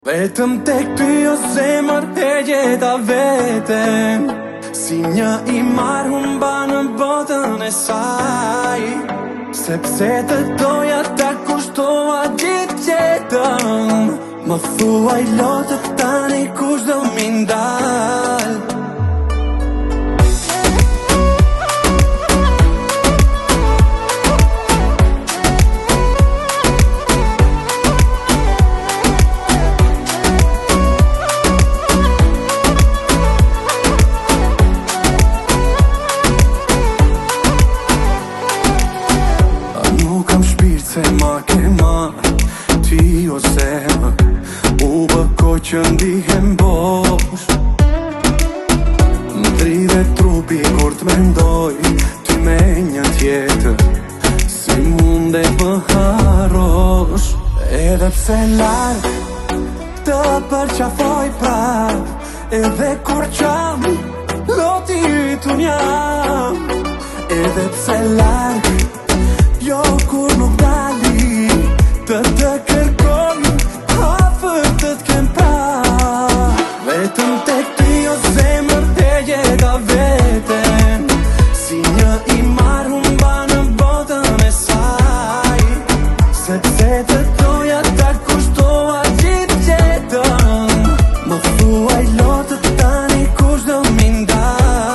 Vetëm tek ty o zemër e gjeta veten, si një imar humba në botën e saj. Sepse të doja ta kushtova gjithë jetën, më thuaj lotët tani kush do mi ndal. Se ma ke marrë ti o zemër, u bëko që ndihem bosh. Më dridhe trupi kur t'mendoj ty me një tjetër, si mundet më harrosh. Edhe pse larg të përqafoj prap, edhe kur qam loti t'un jam. Edhe pse larg jo kur nuk dali, të kërkoj afër të t'kem pra. Vetëm tek ty o zemër e gjeta veten, si një imar humba në botën e saj. Sepse të doja ta kushtova gjithë jetën, më thuaj lotët tani kush do mi ndal.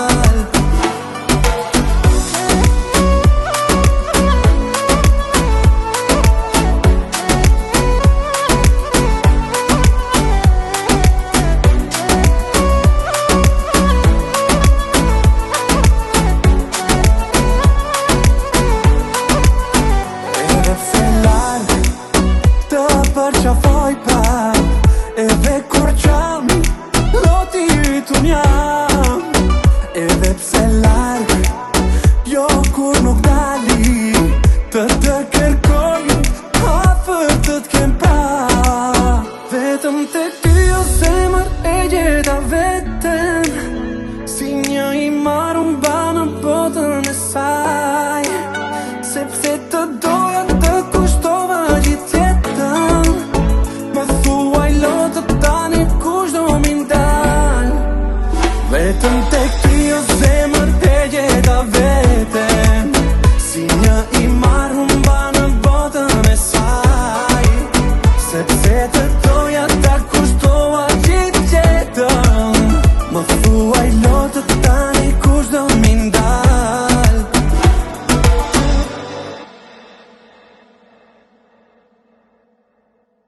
Përqafoj prap, edhe kur qam loti t'un jam. Edhe pse larg jo kur nuk dali, të kërkoj afër të t'kem pra. Vetëm tek ty o zemër e gjeta veten, si një imar humba në botën e saj. Sepse të doja të kushtova gjithë jetën, më thuaj lotët tani kush do mi ndal. Vetëm tek ty o zemër e gjeta veten, si një imar humba në botën e saj. Sepse të